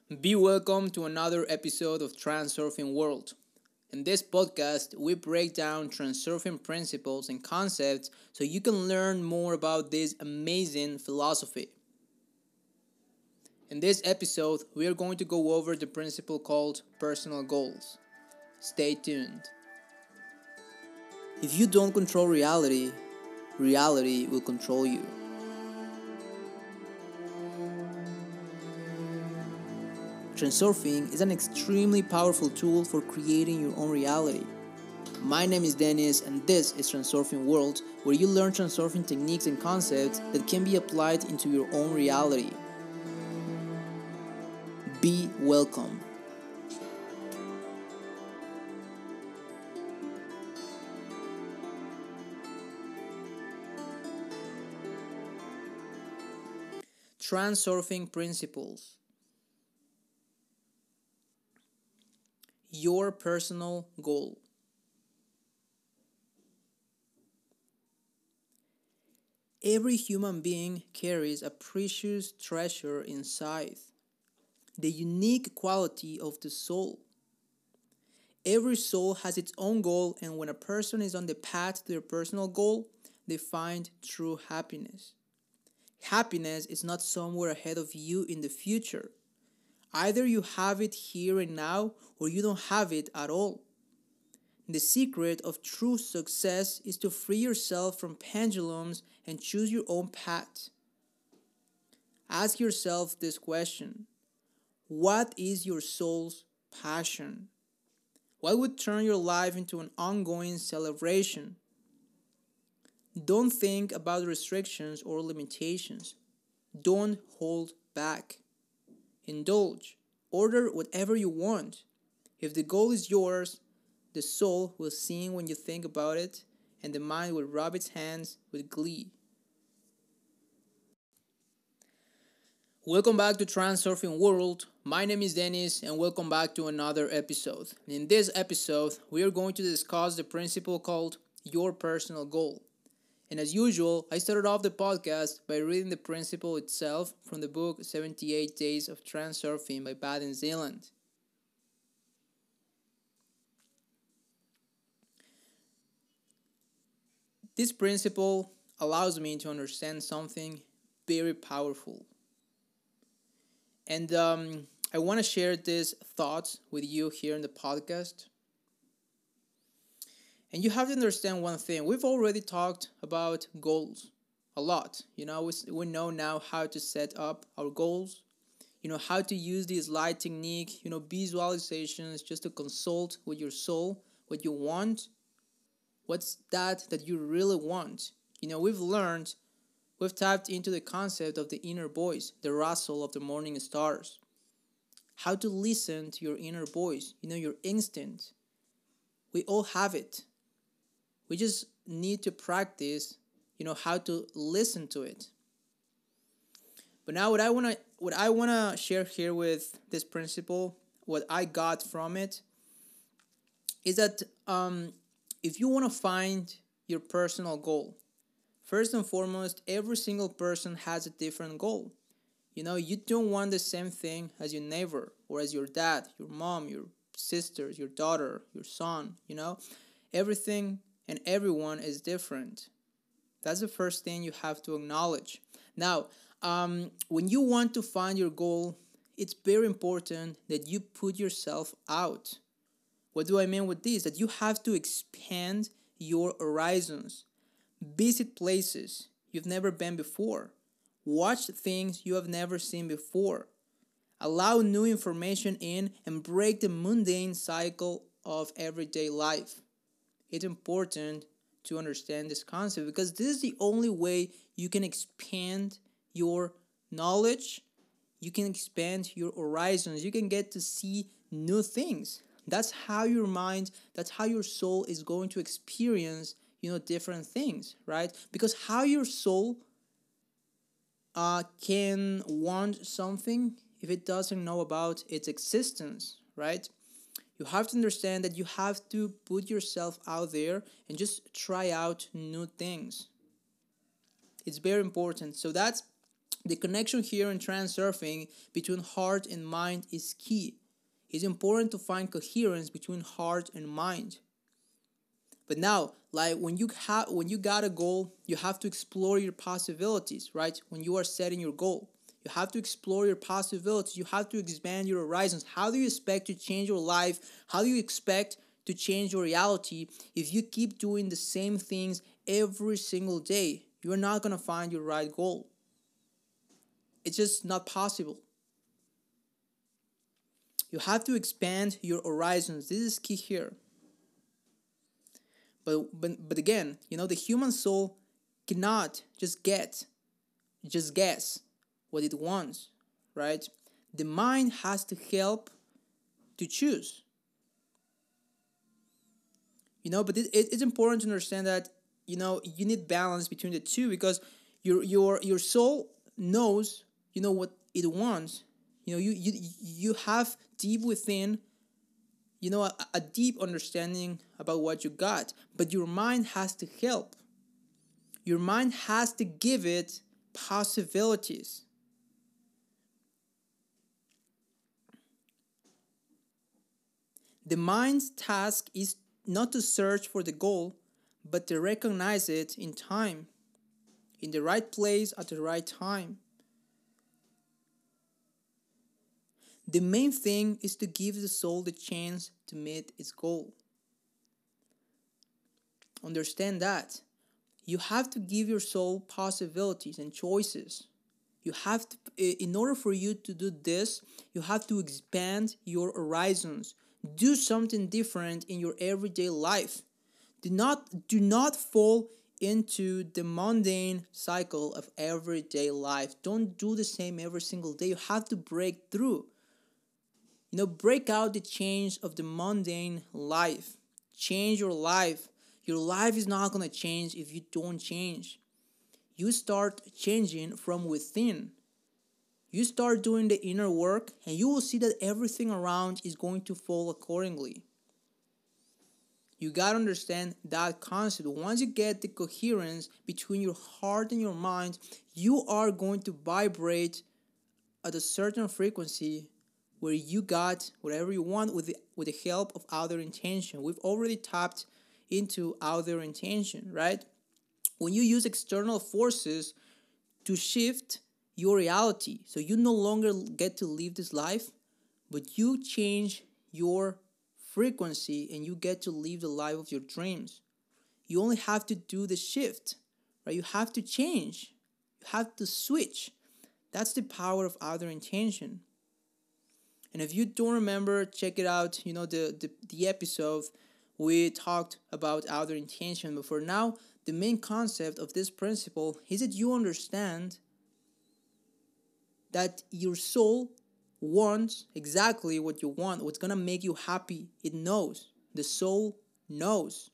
Be welcome to another episode of Transurfing World. In this podcast, we break down transurfing principles and concepts so you can learn more about this amazing philosophy. In this episode, we are going to go over the principle called personal goals. Stay tuned. If you don't control reality, reality will control you. Transurfing is an extremely powerful tool for creating your own reality. My name is Dennis and this is Transurfing World, where you learn transurfing techniques and concepts that can be applied into your own reality. Be welcome. Transurfing principles. Your personal goal. Every human being carries a precious treasure inside, the unique quality of the soul. Every soul has its own goal, and when a person is on the path to their personal goal, they find true happiness. Happiness is not somewhere ahead of you in the future. Either you have it here and now, or you don't have it at all. The secret of true success is to free yourself from pendulums and choose your own path. Ask yourself this question: what is your soul's passion? What would turn your life into an ongoing celebration? Don't think about restrictions or limitations. Don't hold back. Indulge. Order whatever you want. If the goal is yours, the soul will sing when you think about it, and the mind will rub its hands with glee. Welcome back to Transurfing World. My name is Dennis, and welcome back to another episode. In this episode, we are going to discuss the principle called your personal goal. And as usual, I started off the podcast by reading the principle itself from the book 78 Days of Transurfing by Baden Zeeland. This principle allows me to understand something very powerful. And I want to share these thoughts with you here in the podcast. And you have to understand one thing. We've already talked about goals a lot. We know now how to set up our goals. How to use the slide technique, visualizations just to consult with your soul, what you want. What's that you really want? We've tapped into the concept of the inner voice, the rustle of the morning stars. How to listen to your inner voice, your instinct. We all have it. We just need to practice, how to listen to it. But now what I wanna share here with this principle, what I got from it, is that if you want to find your personal goal, first and foremost, every single person has a different goal. You don't want the same thing as your neighbor or as your dad, your mom, your sisters, your daughter, your son. Everything and everyone is different. That's the first thing you have to acknowledge. Now, when you want to find your goal, it's very important that you put yourself out. What do I mean with this? That you have to expand your horizons. Visit places you've never been before. Watch things you have never seen before. Allow new information in and break the mundane cycle of everyday life. It's important to understand this concept because this is the only way you can expand your knowledge. You can expand your horizons. You can get to see new things. That's how your mind, that's how your soul is going to experience, different things, right? Because how your soul can want something if it doesn't know about its existence, right? You have to understand that you have to put yourself out there and just try out new things. It's very important. So that's The connection here in transurfing between heart and mind is key. It's important to find coherence between heart and mind. But now, like when you got a goal, you have to explore your possibilities, right? When you are setting your goal, you have to explore your possibilities. You have to expand your horizons. How do you expect to change your life? How do you expect to change your reality if you keep doing the same things every single day? You're not gonna find your right goal. It's just not possible. You have to expand your horizons. This is key here. But again, the human soul cannot just guess what it wants, right? The mind has to help to choose. But it's important to understand that you need balance between the two, because your soul knows what it wants. You have deep within a deep understanding about what you got, but your mind has to help. Your mind has to give it possibilities. The mind's task is not to search for the goal, but to recognize it in time, in the right place at the right time. The main thing is to give the soul the chance to meet its goal. Understand that. You have to give your soul possibilities and choices. You have to, in order for you to do this, you have to expand your horizons. Do something different in your everyday life. Do not fall into the mundane cycle of everyday life. Don't do the same every single day. You have to break through. Break out the chains of the mundane life. Change your life. Your life is not going to change if you don't change. You start changing from within. You start doing the inner work, and you will see that everything around is going to fall accordingly. You gotta understand that concept. Once you get the coherence between your heart and your mind, you are going to vibrate at a certain frequency where you got whatever you want with the help of outer intention. We've already tapped into outer intention, right? When you use external forces to shift your reality, so you no longer get to live this life, but you change your frequency and you get to live the life of your dreams. You only have to do the shift, right? You have to change. You have to switch. That's the power of outer intention. And if you don't remember, check it out. The episode we talked about outer intention. But for now, the main concept of this principle is that you understand that your soul wants exactly what you want, what's gonna make you happy. It knows. The soul knows.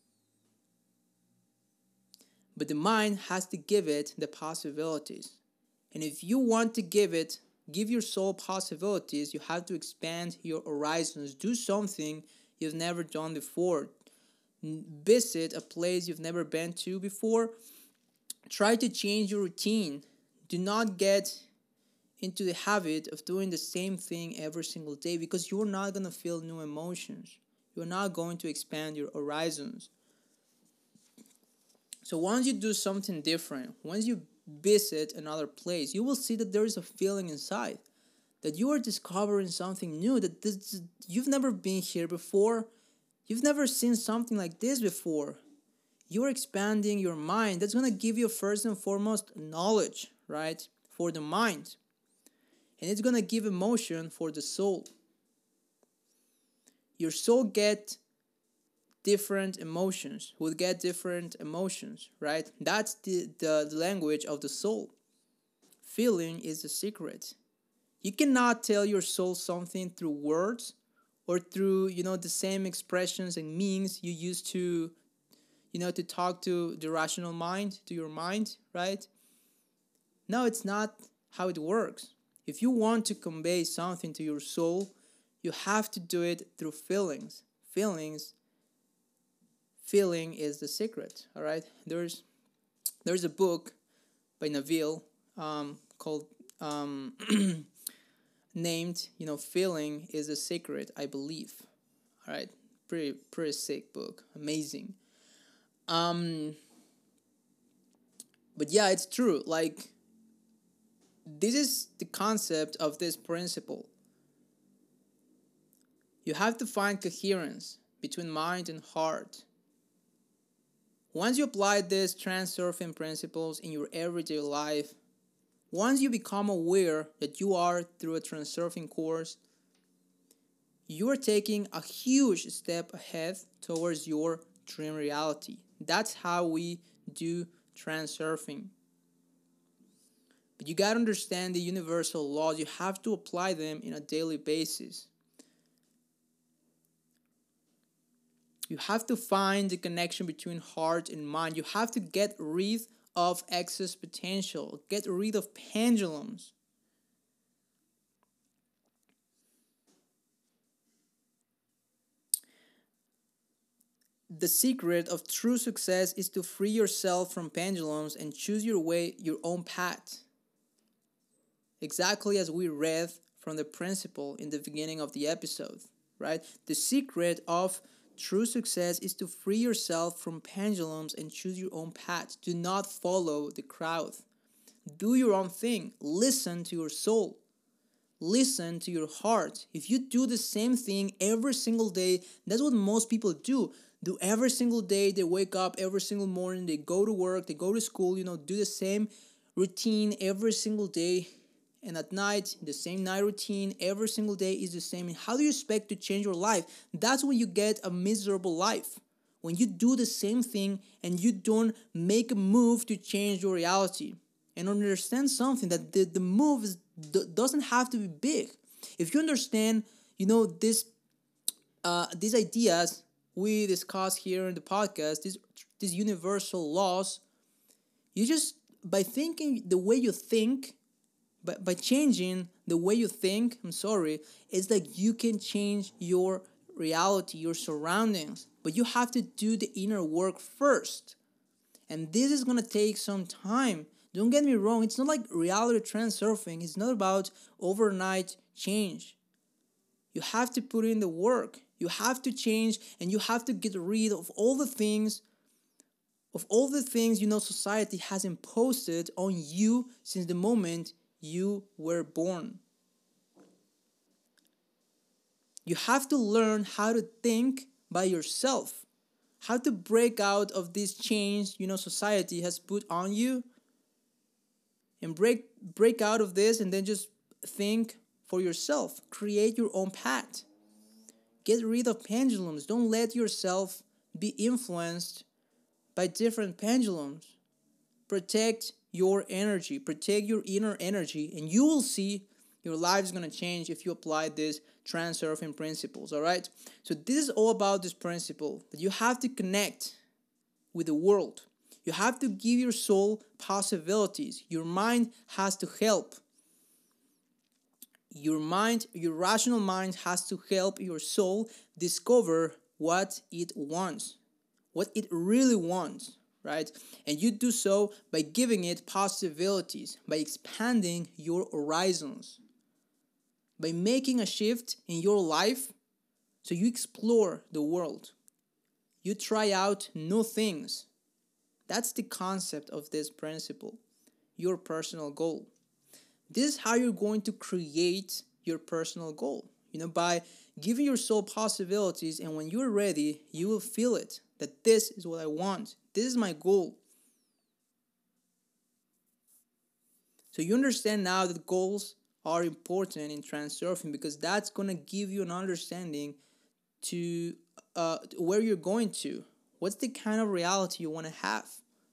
But the mind has to give it the possibilities. And if you want to give your soul possibilities, you have to expand your horizons. Do something you've never done before. Visit a place you've never been to before. Try to change your routine. Do not get into the habit of doing the same thing every single day, because you're not going to feel new emotions. You're not going to expand your horizons. So once you do something different, once you visit another place, you will see that there is a feeling inside, that you are discovering something new, that you've never been here before. You've never seen something like this before. You're expanding your mind. That's going to give you first and foremost knowledge, right? For the mind. And it's going to give emotion for the soul. Your soul get different emotions, will get different emotions, right? That's the language of the soul. Feeling is the secret. You cannot tell your soul something through words or through, the same expressions and means you use to, to talk to the rational mind, to your mind, right? No, it's not how it works. If you want to convey something to your soul, you have to do it through feelings. Feeling is the secret, all right? There's a book by Neville called named, Feeling is a Secret, I Believe. All right, pretty sick book, amazing. But yeah, it's true. Like, this is the concept of this principle. You have to find coherence between mind and heart. Once you apply these transurfing principles in your everyday life, once you become aware that you are through a transurfing course, you are taking a huge step ahead towards your dream reality. That's how we do transurfing. But you gotta understand the universal laws. You have to apply them in a daily basis. You have to find the connection between heart and mind. You have to get rid of excess potential. Get rid of pendulums. The secret of true success is to free yourself from pendulums and choose your way, your own path. Exactly as we read from the principle in the beginning of the episode, right? The secret of true success is to free yourself from pendulums and choose your own path. Do not follow the crowd. Do your own thing. Listen to your soul. Listen to your heart. If you do the same thing every single day, that's what most people do. Do every single day. They wake up every single morning. They go to work. They go to school. Do the same routine every single day. And at night, the same night routine every single day is the same. And how do you expect to change your life? That's when you get a miserable life. When you do the same thing and you don't make a move to change your reality. And understand something, that the move doesn't have to be big. If you understand, these ideas we discuss here in the podcast, these universal laws, you just, by thinking the way you think, by changing the way you think, it's like you can change your reality, your surroundings. But you have to do the inner work first. And this is going to take some time. Don't get me wrong, it's not like reality transurfing. It's not about overnight change. You have to put in the work. You have to change, and you have to get rid of all the things society has imposed on you since the moment you were born. You have to learn how to think by yourself, how to break out of this change society has put on you, and break out of this, and then just think for yourself. Create your own path. Get rid of pendulums. Don't let yourself be influenced by different pendulums. Protect your energy. Protect your inner energy, and you will see your life is going to change if you apply these transurfing principles, all right? So this is all about this principle, that you have to connect with the world. You have to give your soul possibilities. Your mind has to help. Your rational mind has to help your soul discover what it wants, what it really wants, right? And you do so by giving it possibilities, by expanding your horizons, by making a shift in your life so you explore the world. You try out new things. That's the concept of this principle, your personal goal. This is how you're going to create your personal goal, by giving your soul possibilities, and when you're ready, you will feel it, that this is what I want. This is my goal. So you understand now that goals are important in transurfing, because that's going to give you an understanding to where you're going to. What's the kind of reality you want to have?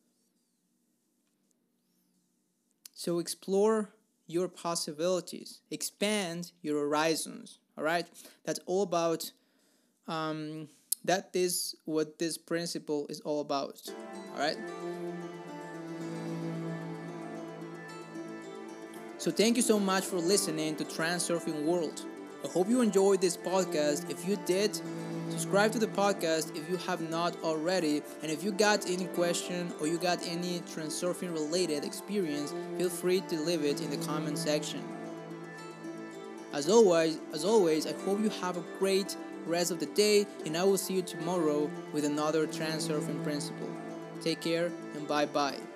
So explore your possibilities. Expand your horizons. All right? That's all about, that is what this principle is all about. All right? So thank you so much for listening to Transurfing World. I hope you enjoyed this podcast. If you did, Subscribe to the podcast if you have not already, and if you got any question or you got any transurfing related experience, feel free to leave it in the comment section. As always, I hope you have a great rest of the day, and I will see you tomorrow with another transurfing principle. Take care and bye bye.